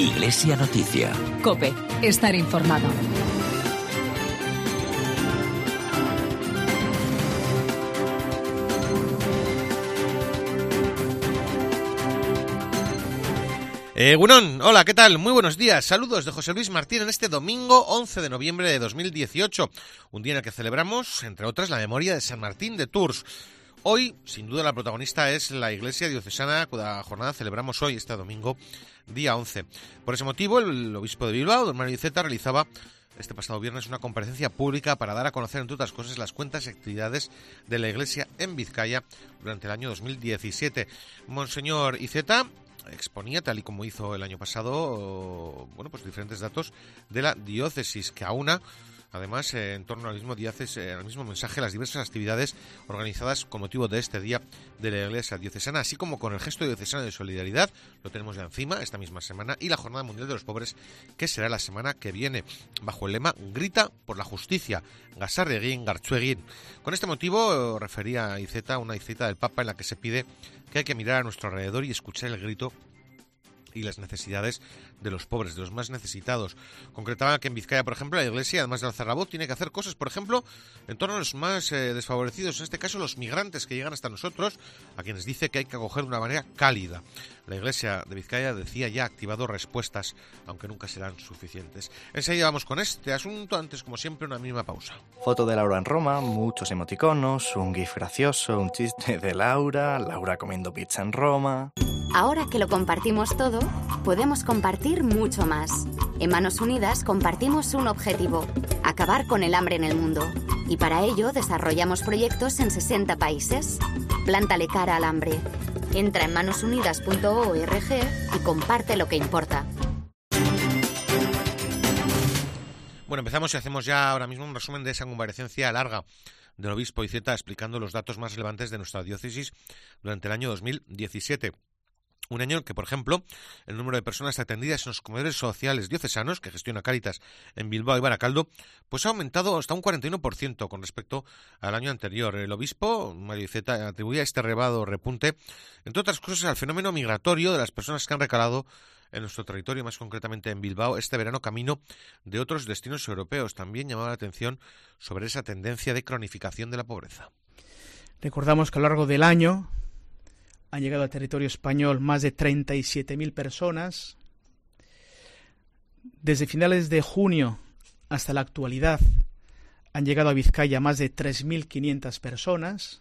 Iglesia Noticia. COPE. Estar informado. Egunon, hola, ¿qué tal? Muy buenos días, saludos de José Luis Martín en este domingo 11 de noviembre de 2018, un día en el que celebramos, entre otras, la memoria de San Martín de Tours. Hoy, sin duda, la protagonista es la Iglesia Diocesana, cuya jornada celebramos hoy, este domingo, día 11. Por ese motivo, el obispo de Bilbao, don Mario Iceta, realizaba este pasado viernes una comparecencia pública para dar a conocer, entre otras cosas, las cuentas y actividades de la Iglesia en Vizcaya durante el año 2017. Monseñor Iceta exponía, tal y como hizo el año pasado, pues diferentes datos de la diócesis, que aúna, además, en torno al mismo mensaje, las diversas actividades organizadas con motivo de este día de la Iglesia Diocesana, así como con el gesto diocesano de solidaridad, lo tenemos ya encima esta misma semana, y la Jornada Mundial de los Pobres, que será la semana que viene, bajo el lema Grita por la Justicia, Gasarregin, Gartzuegin. Con este motivo refería Iceta una cita del Papa en la que se pide que hay que mirar a nuestro alrededor y escuchar el grito y las necesidades de los pobres, de los más necesitados. Concretaba que en Vizcaya, por ejemplo, la Iglesia, además de alzar la voz, tiene que hacer cosas, por ejemplo, en torno a los más desfavorecidos, en este caso los migrantes que llegan hasta nosotros, a quienes dice que hay que acoger de una manera cálida. La Iglesia de Vizcaya, decía, ya ha activado respuestas, aunque nunca serán suficientes. Enseguida vamos con este asunto, antes, como siempre, una mínima pausa. Foto de Laura en Roma, muchos emoticonos, un gif gracioso, un chiste de Laura comiendo pizza en Roma. Ahora que lo compartimos todo, podemos compartir mucho más. En Manos Unidas compartimos un objetivo: acabar con el hambre en el mundo. Y para ello desarrollamos proyectos en 60 países. Plántale cara al hambre. Entra en manosunidas.org y comparte lo que importa. Bueno, empezamos y hacemos ya ahora mismo un resumen de esa comparecencia larga del obispo Iceta explicando los datos más relevantes de nuestra diócesis durante el año 2017. Un año en que, por ejemplo, el número de personas atendidas en los comedores sociales diocesanos que gestiona Cáritas en Bilbao y Baracaldo, pues ha aumentado hasta un 41% con respecto al año anterior. El obispo, Mario Iceta, atribuía este elevado repunte, entre otras cosas, al fenómeno migratorio de las personas que han recalado en nuestro territorio, más concretamente en Bilbao, este verano camino de otros destinos europeos. También llamaba la atención sobre esa tendencia de cronificación de la pobreza. Recordamos que a lo largo del año han llegado al territorio español más de 37.000 personas. Desde finales de junio hasta la actualidad han llegado a Vizcaya más de 3.500 personas.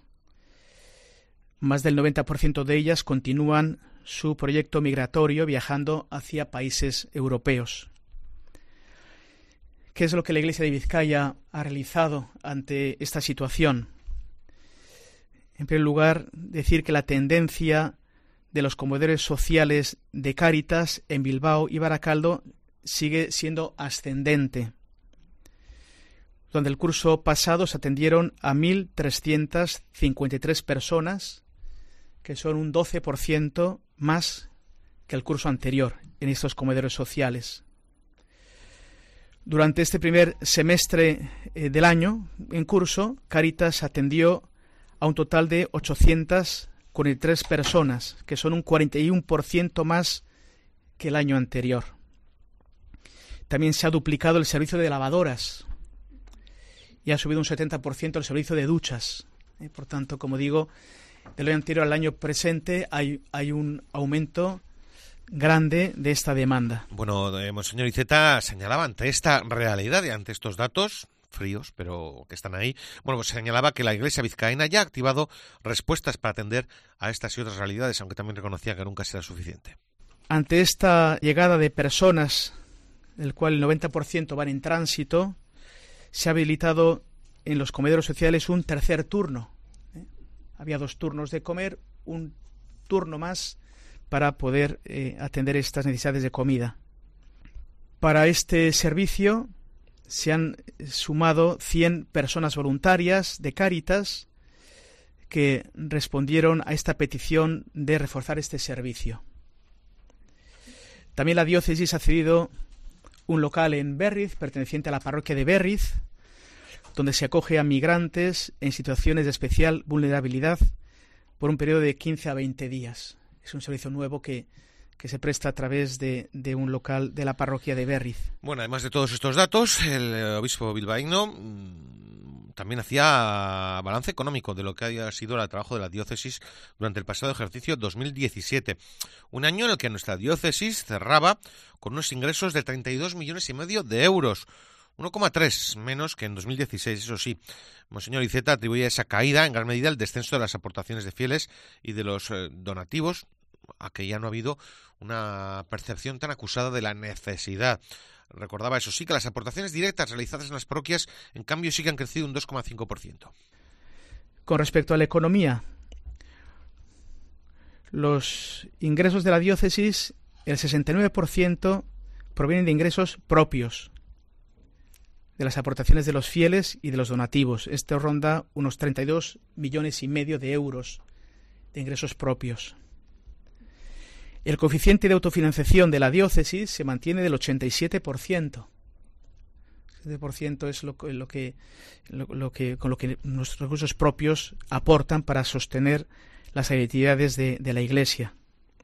Más del 90% de ellas continúan su proyecto migratorio viajando hacia países europeos. ¿Qué es lo que la Iglesia de Vizcaya ha realizado ante esta situación? En primer lugar, decir que la tendencia de los comedores sociales de Cáritas en Bilbao y Baracaldo sigue siendo ascendente. Durante el curso pasado se atendieron a 1.353 personas, que son un 12% más que el curso anterior en estos comedores sociales. Durante este primer semestre del año en curso, Cáritas atendió a un total de 843 personas, que son un 41% más que el año anterior. También se ha duplicado el servicio de lavadoras y ha subido un 70% el servicio de duchas. Por tanto, como digo, del año anterior al año presente hay un aumento grande de esta demanda. Bueno, Monseñor Iceta señalaba ante esta realidad y ante estos datos fríos, pero que están ahí, pues señalaba que la Iglesia vizcaína ya ha activado respuestas para atender a estas y otras realidades, aunque también reconocía que nunca será suficiente. Ante esta llegada de personas, del cual el 90% van en tránsito, se ha habilitado en los comedores sociales un tercer turno. Había 2 turnos de comer, un turno más para poder atender estas necesidades de comida. Para este servicio se han sumado 100 personas voluntarias de Cáritas que respondieron a esta petición de reforzar este servicio. También la diócesis ha cedido un local en Berriz, perteneciente a la parroquia de Berriz, donde se acoge a migrantes en situaciones de especial vulnerabilidad por un periodo de 15 a 20 días. Es un servicio nuevo que que se presta a través de un local de la parroquia de Berriz. Bueno, además de todos estos datos, el obispo bilbaíno también hacía balance económico de lo que haya sido el trabajo de la diócesis durante el pasado ejercicio 2017. Un año en el que nuestra diócesis cerraba con unos ingresos de 32,5 millones de euros. 1,3 menos que en 2016, eso sí. Monseñor Iceta atribuye esa caída en gran medida al descenso de las aportaciones de fieles y de los donativos, a que ya no ha habido una percepción tan acusada de la necesidad. Recordaba, eso sí, que las aportaciones directas realizadas en las parroquias, en cambio, sí que han crecido un 2,5%. Con respecto a la economía, los ingresos de la diócesis, el 69% provienen de ingresos propios, de las aportaciones de los fieles y de los donativos. Esto ronda unos 32,5 millones de euros de ingresos propios. El coeficiente de autofinanciación de la diócesis se mantiene del 87%. El 7% es con lo que nuestros recursos propios aportan para sostener las actividades de la Iglesia.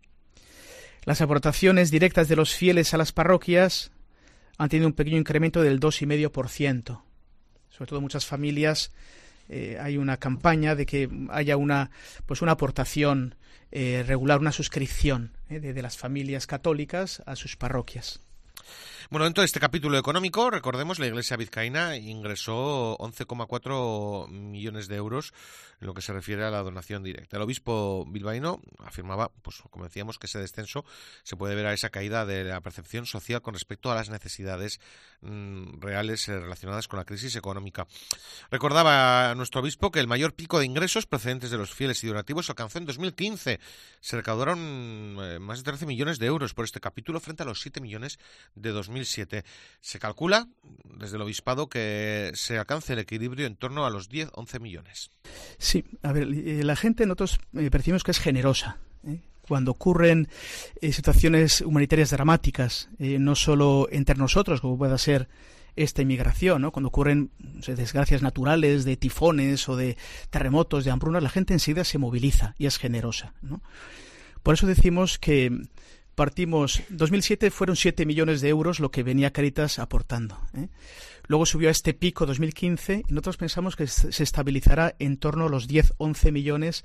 Las aportaciones directas de los fieles a las parroquias han tenido un pequeño incremento del 2,5%. Sobre todo en muchas familias hay una campaña de que haya una aportación regular, una suscripción de las familias católicas a sus parroquias. Bueno, dentro de este capítulo económico, recordemos, la Iglesia vizcaína ingresó 11,4 millones de euros en lo que se refiere a la donación directa. El obispo bilbaíno afirmaba, pues como decíamos, que ese descenso se puede ver a esa caída de la percepción social con respecto a las necesidades reales relacionadas con la crisis económica. Recordaba a nuestro obispo que el mayor pico de ingresos procedentes de los fieles y donativos se alcanzó en 2015. Se recaudaron más de 13 millones de euros por este capítulo frente a los 7 millones de 2007. Se calcula desde el obispado que se alcance el equilibrio en torno a los 10-11 millones. Sí, a ver, la gente nosotros percibimos que es generosa. Cuando ocurren situaciones humanitarias dramáticas, no solo entre nosotros, como pueda ser esta inmigración, ¿no? Cuando ocurren desgracias naturales de tifones o de terremotos, de hambrunas, la gente enseguida se moviliza y es generosa, ¿no? Por eso decimos que partimos, 2007 fueron 7 millones de euros lo que venía Cáritas aportando, Luego subió a este pico 2015 y nosotros pensamos que se estabilizará en torno a los 10-11 millones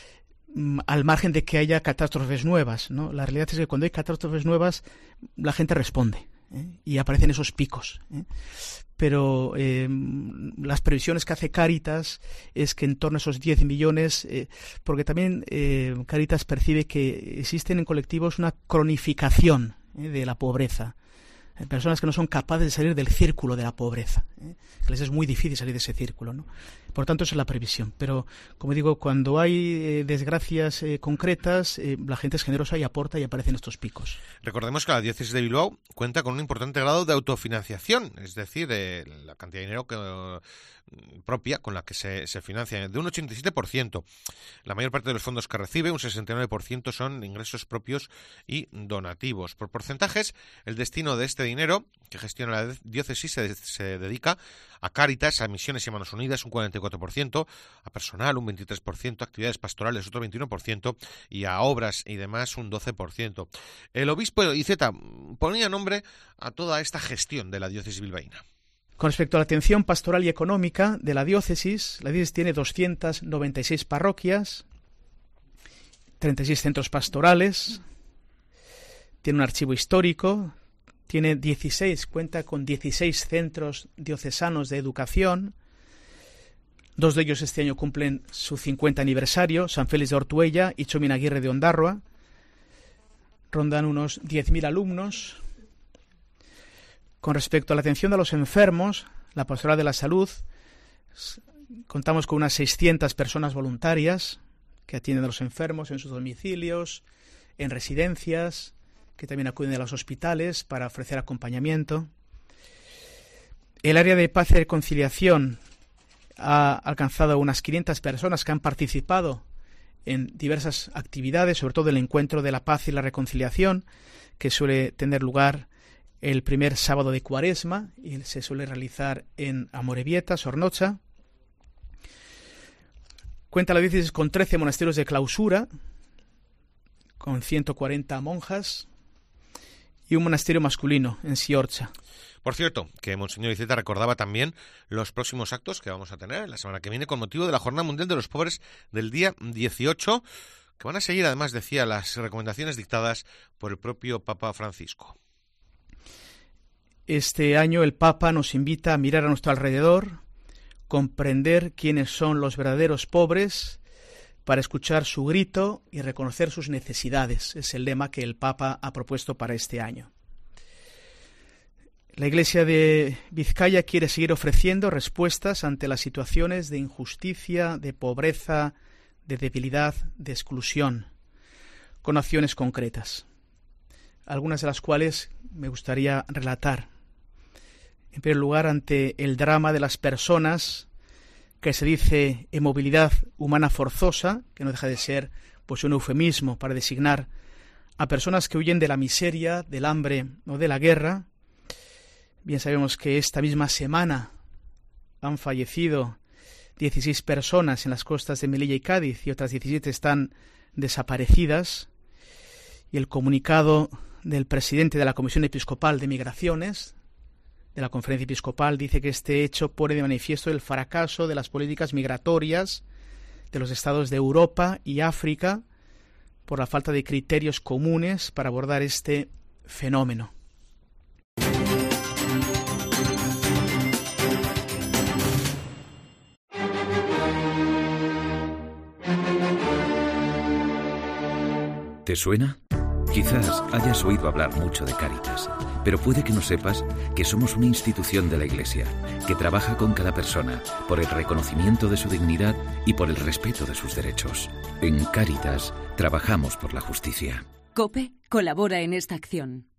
al margen de que haya catástrofes nuevas, ¿no? La realidad es que cuando hay catástrofes nuevas la gente responde, y aparecen esos picos, pero las previsiones que hace Cáritas es que en torno a esos 10 millones, porque también Cáritas percibe que existen en colectivos una cronificación de la pobreza, personas que no son capaces de salir del círculo de la pobreza, que les es muy difícil salir de ese círculo, ¿no? Por tanto, esa es la previsión. Pero, como digo, cuando hay desgracias concretas, la gente es generosa y aporta y aparecen estos picos. Recordemos que la diócesis de Bilbao cuenta con un importante grado de autofinanciación, es decir, la cantidad de dinero propia con la que se financia, de un 87%. La mayor parte de los fondos que recibe, un 69%, son ingresos propios y donativos. Por porcentajes, el destino de este dinero que gestiona la diócesis se dedica a Cáritas, a misiones y a Manos Unidas, un 44%, a personal, un 23%, a actividades pastorales, otro 21%, y a obras y demás, un 12%. El obispo Iceta ponía nombre a toda esta gestión de la diócesis bilbaína. Con respecto a la atención pastoral y económica de la diócesis tiene 296 parroquias, 36 centros pastorales, tiene un archivo histórico, cuenta con 16 centros diocesanos de educación. 2 de ellos este año cumplen su 50 aniversario, San Félix de Ortuella y Txomin-Aguirre de Ondarroa. Rondan unos 10.000 alumnos. Con respecto a la atención a los enfermos, la Pastoral de la Salud, contamos con unas 600 personas voluntarias que atienden a los enfermos en sus domicilios, en residencias, que también acuden a los hospitales para ofrecer acompañamiento. El área de paz y reconciliación ha alcanzado unas 500 personas que han participado en diversas actividades, sobre todo el encuentro de la paz y la reconciliación, que suele tener lugar el primer sábado de Cuaresma y se suele realizar en Amorebieta, Sornocha. Cuenta la diócesis con 13 monasterios de clausura, con 140 monjas, y un monasterio masculino en Siorcha. Por cierto, que Monseñor Iceta recordaba también los próximos actos que vamos a tener la semana que viene con motivo de la Jornada Mundial de los Pobres del día 18, que van a seguir, además, decía, las recomendaciones dictadas por el propio Papa Francisco. Este año el Papa nos invita a mirar a nuestro alrededor, comprender quiénes son los verdaderos pobres, para escuchar su grito y reconocer sus necesidades. Es el lema que el Papa ha propuesto para este año. La Iglesia de Vizcaya quiere seguir ofreciendo respuestas ante las situaciones de injusticia, de pobreza, de debilidad, de exclusión, con acciones concretas, algunas de las cuales me gustaría relatar. En primer lugar, ante el drama de las personas que se dice en movilidad humana forzosa, que no deja de ser pues un eufemismo para designar a personas que huyen de la miseria, del hambre o de la guerra. Bien sabemos que esta misma semana han fallecido 16 personas en las costas de Melilla y Cádiz y otras 17 están desaparecidas. Y el comunicado del presidente de la Comisión Episcopal de Migraciones, de la Conferencia Episcopal, dice que este hecho pone de manifiesto el fracaso de las políticas migratorias de los estados de Europa y África por la falta de criterios comunes para abordar este fenómeno. ¿Te suena? Quizás hayas oído hablar mucho de Cáritas, pero puede que no sepas que somos una institución de la Iglesia que trabaja con cada persona por el reconocimiento de su dignidad y por el respeto de sus derechos. En Cáritas trabajamos por la justicia. COPE colabora en esta acción.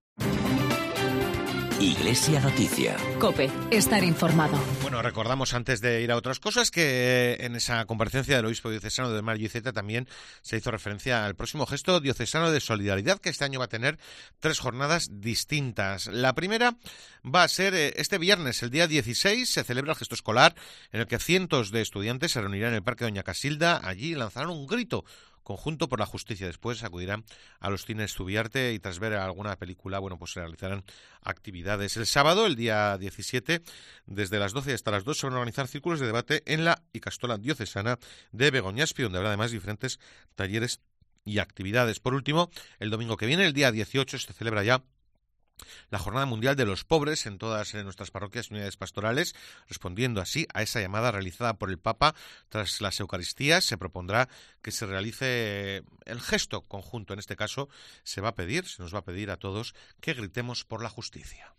Iglesia Noticia. COPE, estar informado. Bueno, recordamos antes de ir a otras cosas que en esa comparecencia del obispo diocesano de Mario Iceta también se hizo referencia al próximo gesto diocesano de solidaridad, que este año va a tener 3 jornadas distintas. La primera va a ser este viernes, el día 16, se celebra el gesto escolar en el que cientos de estudiantes se reunirán en el Parque Doña Casilda. Allí lanzarán un grito conjunto por la justicia. Después acudirán a los cines Zubiarte y tras ver alguna película, bueno, pues se realizarán actividades. El sábado, el día 17, desde las 12 hasta las 2 se van a organizar círculos de debate en la Ikastola Diocesana de Begoñaspi, donde habrá además diferentes talleres y actividades. Por último, el domingo que viene, el día 18, se celebra ya la Jornada Mundial de los Pobres en todas nuestras parroquias y unidades pastorales, respondiendo así a esa llamada realizada por el Papa tras las Eucaristías. Se propondrá que se realice el gesto conjunto. En este caso se nos va a pedir a todos que gritemos por la justicia.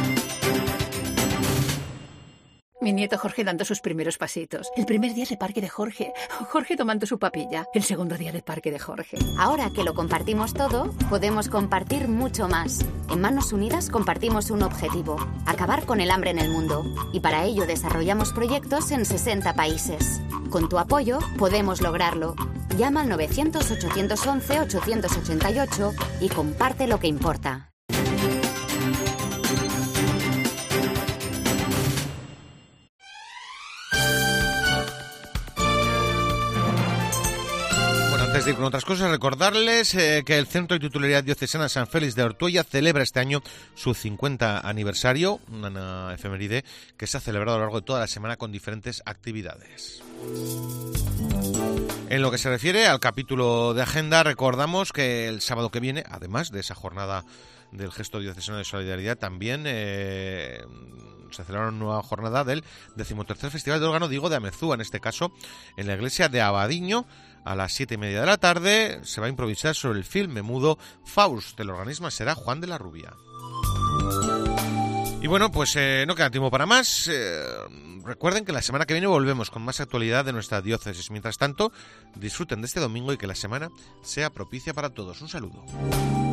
Mi nieto Jorge dando sus primeros pasitos. El primer día de parque de Jorge. Jorge tomando su papilla. El segundo día de parque de Jorge. Ahora que lo compartimos todo, podemos compartir mucho más. En Manos Unidas compartimos un objetivo: acabar con el hambre en el mundo. Y para ello desarrollamos proyectos en 60 países. Con tu apoyo podemos lograrlo. Llama al 900-811-888 y comparte lo que importa. Antes de ir con otras cosas, recordarles que el Centro de Titularidad Diocesana San Félix de Ortuella celebra este año su 50 aniversario, una efeméride que se ha celebrado a lo largo de toda la semana con diferentes actividades. En lo que se refiere al capítulo de agenda, recordamos que el sábado que viene, además de esa jornada del gesto diocesano de solidaridad, también se celebra una nueva jornada del 13º Festival de Órgano Diego de Amezúa, en este caso en la iglesia de Abadiño. A las 7:30 de la tarde se va a improvisar sobre el filme mudo Faust. El organista será Juan de la Rubia. Y bueno, pues no queda tiempo para más. Recuerden que la semana que viene volvemos con más actualidad de nuestra diócesis. Mientras tanto, disfruten de este domingo y que la semana sea propicia para todos. Un saludo.